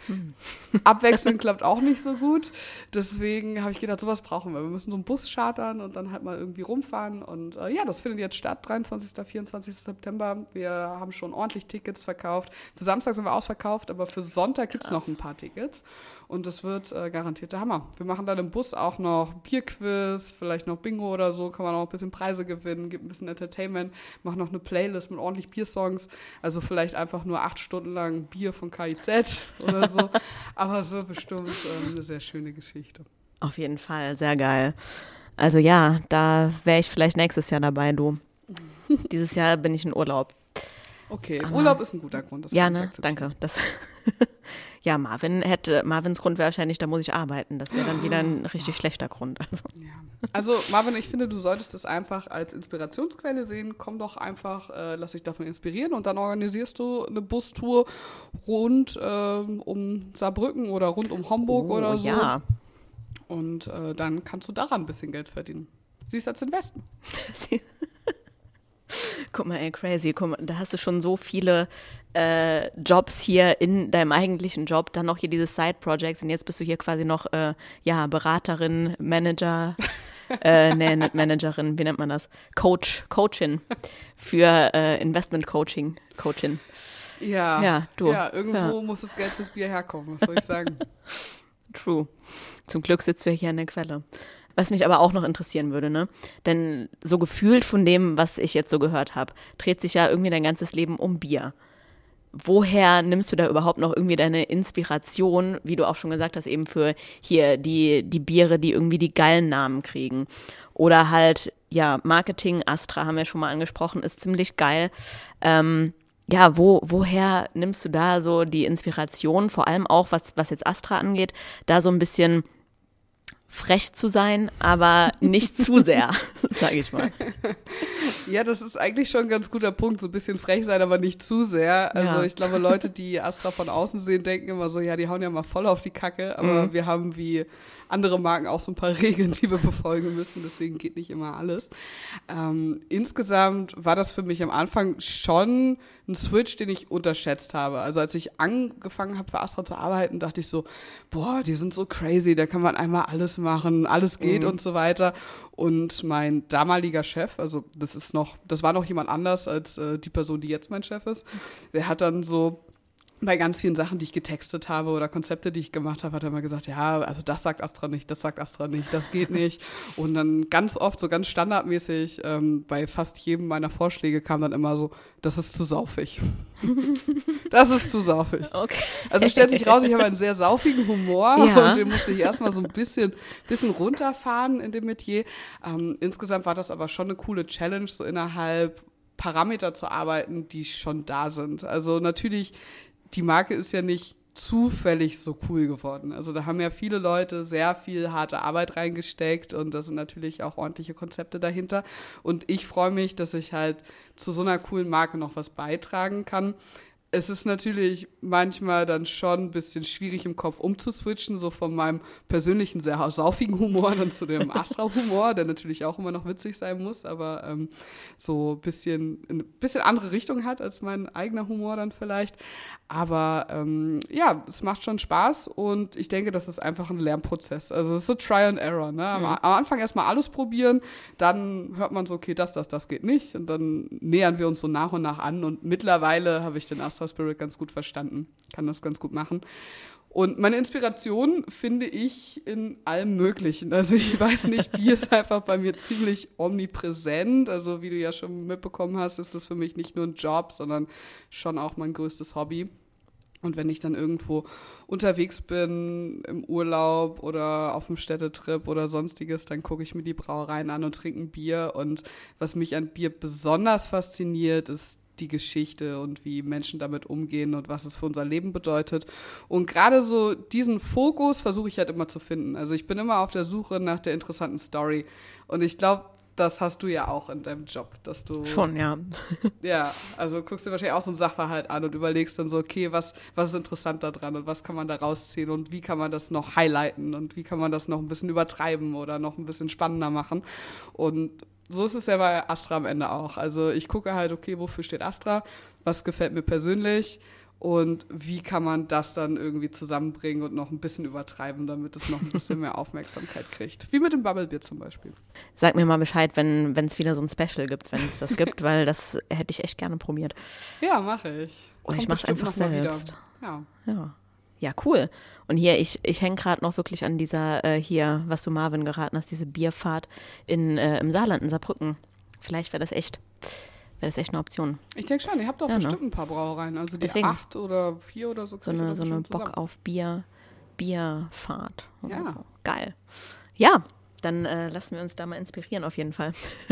abwechselnd klappt auch nicht so gut. Deswegen habe ich gedacht, sowas brauchen wir. Wir müssen so einen Bus chartern und dann halt mal irgendwie rumfahren. Und ja, das findet jetzt statt, 23., 24. September. Wir haben schon ordentlich Tickets verkauft. Für Samstag sind wir ausverkauft, aber für Sonntag gibt es noch ein paar Tickets. Und das wird garantiert der Hammer. Wir machen dann im Bus auch noch Bierquiz, vielleicht noch Bingo oder so, kann man auch ein bisschen Preise gewinnen, gibt ein bisschen Entertainment, machen noch eine Playlist mit ordentlich Biersongs, also vielleicht einfach nur 8 Stunden lang Bier von KIZ oder so, aber es wird bestimmt eine sehr schöne Geschichte. Auf jeden Fall, sehr geil. Also ja, da wäre ich vielleicht nächstes Jahr dabei, du. Dieses Jahr bin ich in Urlaub. Okay, Urlaub ist ein guter Grund. Das Ja, kann ich ne? akzeptieren. Danke. Das ja, Marvins Grund wäre wahrscheinlich, da muss ich arbeiten. Das wäre dann wieder ein richtig schlechter Grund. Also Marvin, ich finde, du solltest das einfach als Inspirationsquelle sehen. Komm doch einfach, lass dich davon inspirieren und dann organisierst du eine Bustour rund um Saarbrücken oder rund um Hamburg oder so. Ja. Und dann kannst du daran ein bisschen Geld verdienen. Siehst als Investen. Guck mal, ey, crazy. Guck mal, da hast du schon so viele Jobs hier in deinem eigentlichen Job, dann noch hier diese Side-Projects und jetzt bist du hier quasi noch Beraterin, Manager, nee, nicht Managerin, wie nennt man das? Coachin für Investment-Coaching. Ja, du. Ja, irgendwo muss das Geld fürs Bier herkommen, was soll ich sagen? True. Zum Glück sitzt du hier an der Quelle. Was mich aber auch noch interessieren würde, ne? Denn so gefühlt von dem, was ich jetzt so gehört habe, dreht sich ja irgendwie dein ganzes Leben um Bier. Woher nimmst du da überhaupt noch irgendwie deine Inspiration, wie du auch schon gesagt hast, eben für hier die Biere, die irgendwie die geilen Namen kriegen? Oder halt, ja, Marketing, Astra haben wir schon mal angesprochen, ist ziemlich geil. Ja, woher nimmst du da so die Inspiration, vor allem auch, was jetzt Astra angeht, da so ein bisschen frech zu sein, aber nicht zu sehr, sage ich mal. Ja, das ist eigentlich schon ein ganz guter Punkt, so ein bisschen frech sein, aber nicht zu sehr. Also ich glaube, Leute, die Astra von außen sehen, denken immer so, ja, die hauen ja mal voll auf die Kacke, aber wir haben wie andere Marken auch so ein paar Regeln, die wir befolgen müssen, deswegen geht nicht immer alles. Insgesamt war das für mich am Anfang schon ein Switch, den ich unterschätzt habe. Also als ich angefangen habe für Astra zu arbeiten, dachte ich so, boah, die sind so crazy, da kann man einmal alles machen, alles geht und so weiter. Und mein damaliger Chef, also das war noch jemand anders als die Person, die jetzt mein Chef ist, der hat dann so bei ganz vielen Sachen, die ich getextet habe oder Konzepte, die ich gemacht habe, hat er immer gesagt, ja, also das sagt Astra nicht, das geht nicht. Und dann ganz oft, so ganz standardmäßig, bei fast jedem meiner Vorschläge kam dann immer so, das ist zu saufig. Das ist zu saufig. Okay. Also stellt sich raus, ich habe einen sehr saufigen Humor und den musste ich erstmal so ein bisschen runterfahren in dem Metier. Insgesamt war das aber schon eine coole Challenge, so innerhalb Parameter zu arbeiten, die schon da sind. Also natürlich, die Marke ist ja nicht zufällig so cool geworden. Also da haben ja viele Leute sehr viel harte Arbeit reingesteckt und da sind natürlich auch ordentliche Konzepte dahinter. Und ich freue mich, dass ich halt zu so einer coolen Marke noch was beitragen kann. Es ist natürlich manchmal dann schon ein bisschen schwierig im Kopf umzuswitchen, so von meinem persönlichen, sehr saufigen Humor dann zu dem Astra-Humor, der natürlich auch immer noch witzig sein muss, aber so ein bisschen andere Richtung hat als mein eigener Humor dann vielleicht. Aber ja, es macht schon Spaß und ich denke, das ist einfach ein Lernprozess. Also es ist so Try and Error. Ne? Am Anfang erstmal alles probieren, dann hört man so, okay, das geht nicht und dann nähern wir uns so nach und nach an und mittlerweile habe ich den Astra Spirit ganz gut verstanden, kann das ganz gut machen. Und meine Inspiration finde ich in allem Möglichen. Also ich weiß nicht, Bier ist einfach bei mir ziemlich omnipräsent. Also wie du ja schon mitbekommen hast, ist das für mich nicht nur ein Job, sondern schon auch mein größtes Hobby. Und wenn ich dann irgendwo unterwegs bin, im Urlaub oder auf einem Städtetrip oder sonstiges, dann gucke ich mir die Brauereien an und trinke ein Bier. Und was mich an Bier besonders fasziniert, ist die Geschichte und wie Menschen damit umgehen und was es für unser Leben bedeutet. Und gerade so diesen Fokus versuche ich halt immer zu finden. Also ich bin immer auf der Suche nach der interessanten Story. Und ich glaube, das hast du ja auch in deinem Job, dass du... Schon, ja. Ja, also guckst du wahrscheinlich auch so einen Sachverhalt an und überlegst dann so, okay, was ist interessant da dran und was kann man da rausziehen und wie kann man das noch highlighten und wie kann man das noch ein bisschen übertreiben oder noch ein bisschen spannender machen. Und so ist es ja bei Astra am Ende auch. Also ich gucke halt, okay, wofür steht Astra, was gefällt mir persönlich und wie kann man das dann irgendwie zusammenbringen und noch ein bisschen übertreiben, damit es noch ein bisschen mehr Aufmerksamkeit kriegt. Wie mit dem Bubblebier zum Beispiel. Sag mir mal Bescheid, wenn es wieder so ein Special gibt, wenn es das gibt, weil das hätte ich echt gerne probiert. Ja, mache ich. Oder ich mache es einfach selbst. Ja. Ja, cool. Und hier, ich hänge gerade noch wirklich an dieser, hier, was du Marvin geraten hast, diese Bierfahrt im Saarland, in Saarbrücken. Vielleicht wäre das echt eine Option. Ich denke schon, ihr habt doch bestimmt ein paar Brauereien. Also die Deswegen. 8 oder 4 oder so. So eine Bock auf Bierfahrt. Oder Ja. so. Geil. Ja, dann lassen wir uns da mal inspirieren auf jeden Fall.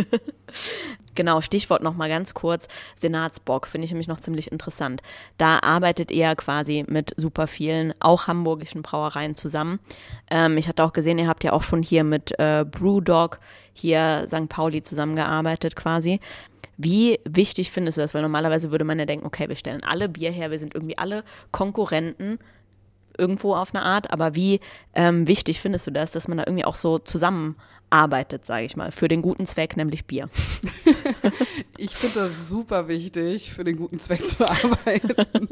Genau, Stichwort noch mal ganz kurz, Senatsbock, finde ich nämlich noch ziemlich interessant. Da arbeitet ihr quasi mit super vielen, auch hamburgischen Brauereien zusammen. Ich hatte auch gesehen, ihr habt ja auch schon hier mit Brewdog, hier St. Pauli zusammengearbeitet quasi. Wie wichtig findest du das? Weil normalerweise würde man ja denken, okay, wir stellen alle Bier her, wir sind irgendwie alle Konkurrenten irgendwo auf eine Art, aber wie wichtig findest du das, dass man da irgendwie auch so zusammenarbeitet, sage ich mal, für den guten Zweck, nämlich Bier? Ich finde das super wichtig, für den guten Zweck zu arbeiten.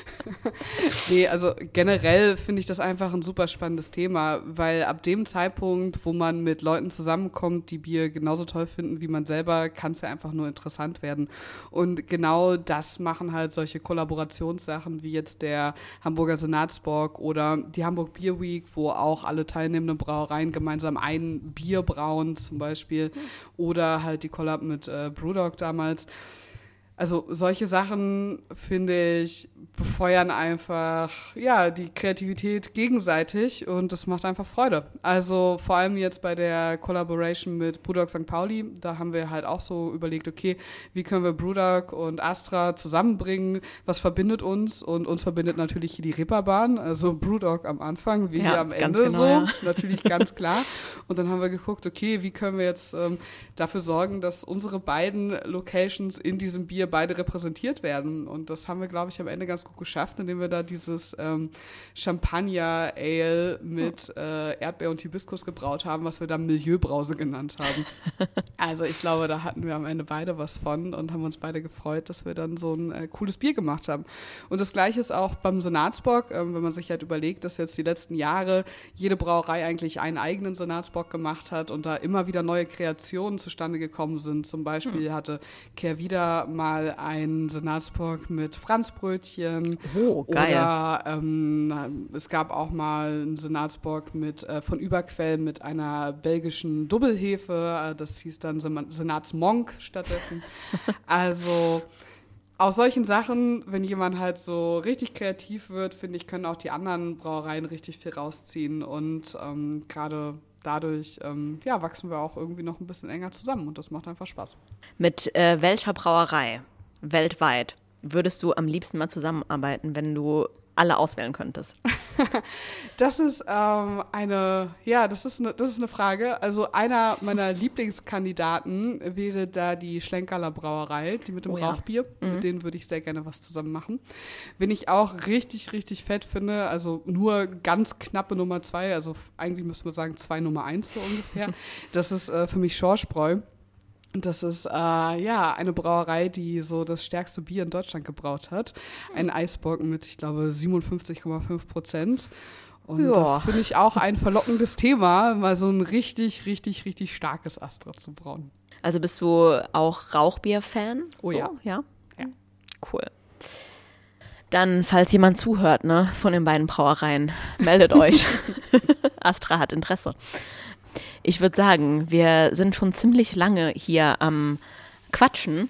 Nee, also generell finde ich das einfach ein super spannendes Thema, weil ab dem Zeitpunkt, wo man mit Leuten zusammenkommt, die Bier genauso toll finden wie man selber, kann es ja einfach nur interessant werden. Und genau das machen halt solche Kollaborationssachen wie jetzt der Hamburger Senatsbock oder die Hamburg Beer Week, wo auch alle teilnehmenden Brauereien gemeinsam ein Bier brauen zum Beispiel, oder halt die Collab mit Brewdog damals. Also solche Sachen, finde ich, befeuern einfach ja die Kreativität gegenseitig und das macht einfach Freude. Also vor allem jetzt bei der Collaboration mit Brewdog St. Pauli, da haben wir halt auch so überlegt, okay, wie können wir Brewdog und Astra zusammenbringen, was verbindet uns? Und uns verbindet natürlich hier die Reeperbahn, also Brewdog am Anfang, wir hier am Ende genau, so, ja. Natürlich ganz klar. Und dann haben wir geguckt, okay, wie können wir jetzt dafür sorgen, dass unsere beiden Locations in diesem Bier beide repräsentiert werden. Und das haben wir, glaube ich, am Ende ganz gut geschafft, indem wir da dieses Champagner-Ale mit Erdbeer und Hibiskus gebraut haben, was wir dann Milieubrause genannt haben. Also ich glaube, da hatten wir am Ende beide was von und haben uns beide gefreut, dass wir dann so ein cooles Bier gemacht haben. Und das Gleiche ist auch beim Senatsbock, wenn man sich halt überlegt, dass jetzt die letzten Jahre jede Brauerei eigentlich einen eigenen Senatsbock gemacht hat und da immer wieder neue Kreationen zustande gekommen sind. Zum Beispiel hatte Kehrwieder mal einen Senatsbock mit Franzbrötchen. Oh, geil. Oder es gab auch mal einen Senatsbock mit von Überquell mit einer belgischen Doppelhefe. Das hieß dann Senatsmonk stattdessen. Also aus solchen Sachen, wenn jemand halt so richtig kreativ wird, finde ich, können auch die anderen Brauereien richtig viel rausziehen. Und gerade dadurch wachsen wir auch irgendwie noch ein bisschen enger zusammen und das macht einfach Spaß. Mit welcher Brauerei weltweit würdest du am liebsten mal zusammenarbeiten, wenn du alle auswählen könntest? Das ist eine Frage. Also einer meiner Lieblingskandidaten wäre da die Schlenkerler Brauerei, die mit dem Rauchbier. Mit denen würde ich sehr gerne was zusammen machen. Wen ich auch richtig, richtig fett finde, also nur ganz knappe Nummer 2, also eigentlich müsste man sagen 2 Nummer 1 so ungefähr. Das ist für mich Schorschbräu. Das ist eine Brauerei, die so das stärkste Bier in Deutschland gebraut hat. Ein Eisbock mit, ich glaube, 57,5%. Und das finde ich auch ein verlockendes Thema, mal so ein richtig, richtig, richtig starkes Astra zu brauen. Also bist du auch Rauchbier-Fan? Oh so? ja. Ja. Cool. Dann, falls jemand zuhört, ne, von den beiden Brauereien, meldet euch. Astra hat Interesse. Ich würde sagen, wir sind schon ziemlich lange hier am Quatschen.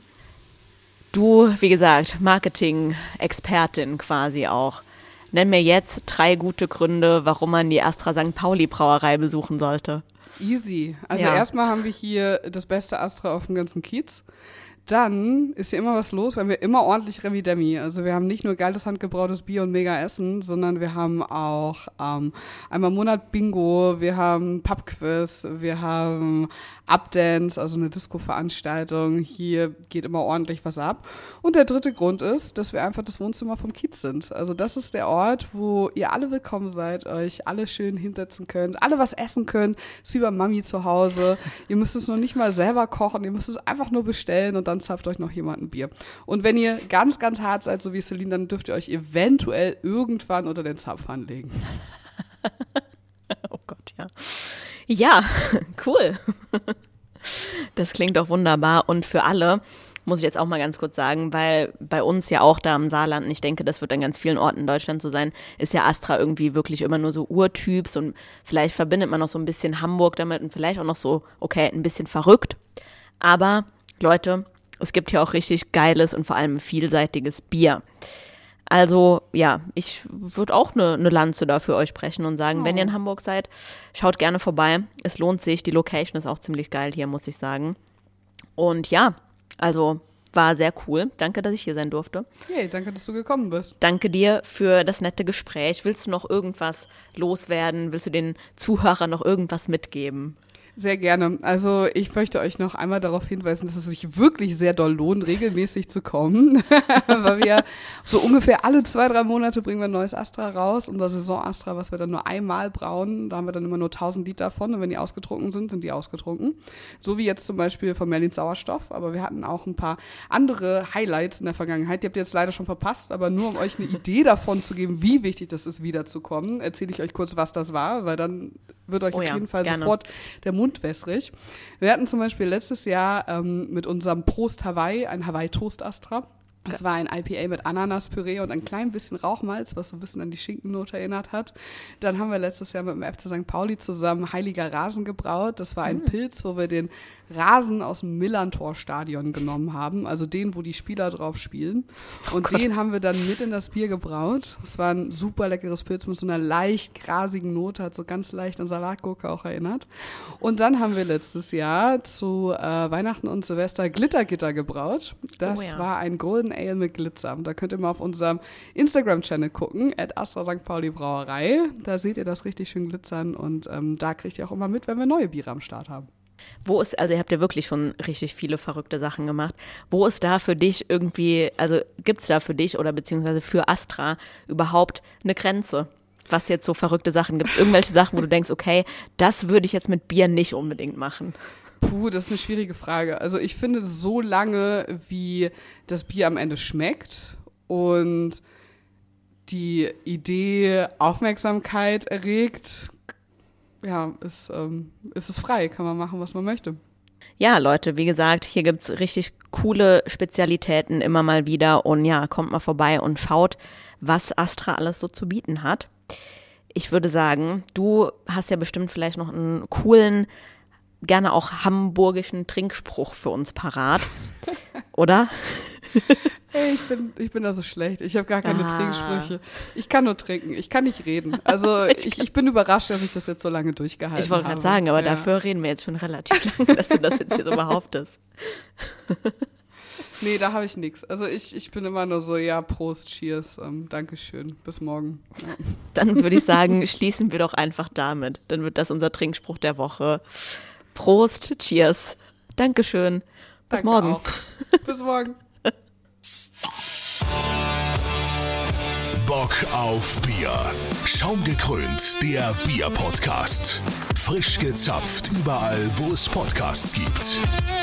Du, wie gesagt, Marketing-Expertin quasi auch. Nenn mir jetzt 3 gute Gründe, warum man die Astra St. Pauli Brauerei besuchen sollte. Easy. Also erstmal haben wir hier das beste Astra auf dem ganzen Kiez. Dann ist hier immer was los, weil wir immer ordentlich Remi-Demi. Also wir haben nicht nur geiles handgebrautes Bier und mega Essen, sondern wir haben auch einmal im Monat Bingo, wir haben Pubquiz, wir haben Updance, also eine Disco-Veranstaltung. Hier geht immer ordentlich was ab. Und der dritte Grund ist, dass wir einfach das Wohnzimmer vom Kiez sind. Also das ist der Ort, wo ihr alle willkommen seid, euch alle schön hinsetzen könnt, alle was essen könnt. Ist wie bei Mami zu Hause. Ihr müsst es noch nicht mal selber kochen, ihr müsst es einfach nur bestellen und dann zapft euch noch jemand ein Bier. Und wenn ihr ganz, ganz hart seid, so wie Celine, dann dürft ihr euch eventuell irgendwann unter den Zapfhahn legen. Oh Gott, ja. Ja, cool. Das klingt doch wunderbar. Und für alle, muss ich jetzt auch mal ganz kurz sagen, weil bei uns ja auch da im Saarland, und ich denke, das wird an ganz vielen Orten in Deutschland so sein, ist ja Astra irgendwie wirklich immer nur so Urtyps und vielleicht verbindet man noch so ein bisschen Hamburg damit und vielleicht auch noch so, okay, ein bisschen verrückt. Aber Leute, es gibt hier auch richtig geiles und vor allem vielseitiges Bier. Also ja, ich würde auch eine Lanze da für euch brechen und sagen, wenn ihr in Hamburg seid, schaut gerne vorbei. Es lohnt sich, die Location ist auch ziemlich geil hier, muss ich sagen. Und ja, also war sehr cool. Danke, dass ich hier sein durfte. Hey, danke, dass du gekommen bist. Danke dir für das nette Gespräch. Willst du noch irgendwas loswerden? Willst du den Zuhörern noch irgendwas mitgeben? Sehr gerne. Also ich möchte euch noch einmal darauf hinweisen, dass es sich wirklich sehr doll lohnt, regelmäßig zu kommen, weil wir so ungefähr alle 2-3 Monate bringen wir ein neues Astra raus, unser Saison-Astra, was wir dann nur einmal brauen. Da haben wir dann immer nur 1000 Liter von und wenn die ausgetrunken sind, sind die ausgetrunken. So wie jetzt zum Beispiel von Merlins Sauerstoff, aber wir hatten auch ein paar andere Highlights in der Vergangenheit. Die habt ihr jetzt leider schon verpasst, aber nur um euch eine Idee davon zu geben, wie wichtig das ist, wiederzukommen, erzähle ich euch kurz, was das war, weil dann wird euch auf jeden Fall gerne sofort der Mund wässrig. Wir hatten zum Beispiel letztes Jahr mit unserem Prost Hawaii ein Hawaii-Toast Astra. Das war ein IPA mit Ananaspüree und ein klein bisschen Rauchmalz, was so ein bisschen an die Schinkennote erinnert hat. Dann haben wir letztes Jahr mit dem FC St. Pauli zusammen Heiliger Rasen gebraut. Das war ein Pilz, wo wir den Rasen aus dem Millantor-Stadion genommen haben, also den, wo die Spieler drauf spielen. Und den haben wir dann mit in das Bier gebraut. Es war ein super leckeres Pilz mit so einer leicht grasigen Note, hat so ganz leicht an Salatgurke auch erinnert. Und dann haben wir letztes Jahr zu Weihnachten und Silvester Glittergitter gebraut. Das war ein Golden Ale mit Glitzer. Da könnt ihr mal auf unserem Instagram-Channel gucken, @Astra St. Pauli Brauerei. Da seht ihr das richtig schön glitzern und da kriegt ihr auch immer mit, wenn wir neue Biere am Start haben. Also ihr habt ja wirklich schon richtig viele verrückte Sachen gemacht. Wo ist da für dich irgendwie, also gibt es da für dich oder beziehungsweise für Astra überhaupt eine Grenze? Was jetzt so verrückte Sachen gibt? Irgendwelche Sachen, wo du denkst, okay, das würde ich jetzt mit Bier nicht unbedingt machen? Puh, das ist eine schwierige Frage. Also ich finde, so lange wie das Bier am Ende schmeckt und die Idee Aufmerksamkeit erregt, ja, ist es frei, kann man machen, was man möchte. Ja, Leute, wie gesagt, hier gibt's richtig coole Spezialitäten immer mal wieder und ja, kommt mal vorbei und schaut, was Astra alles so zu bieten hat. Ich würde sagen, du hast ja bestimmt vielleicht noch einen coolen, gerne auch hamburgischen Trinkspruch für uns parat, oder? Hey, ich bin da so schlecht. Ich habe gar keine Trinksprüche. Ich kann nur trinken. Ich kann nicht reden. Also ich bin überrascht, dass ich das jetzt so lange durchgehalten habe. Ich wollte gerade sagen, aber dafür reden wir jetzt schon relativ lange, dass du das jetzt hier so behauptest. Nee, da habe ich nichts. Also ich bin immer nur so, ja, Prost, Cheers, Dankeschön, bis morgen. Ja. Dann würde ich sagen, schließen wir doch einfach damit. Dann wird das unser Trinkspruch der Woche. Prost, Cheers, Dankeschön, bis morgen. Auch. Bis morgen. Bock auf Bier. Schaumgekrönt, der Bier-Podcast. Frisch gezapft überall, wo es Podcasts gibt.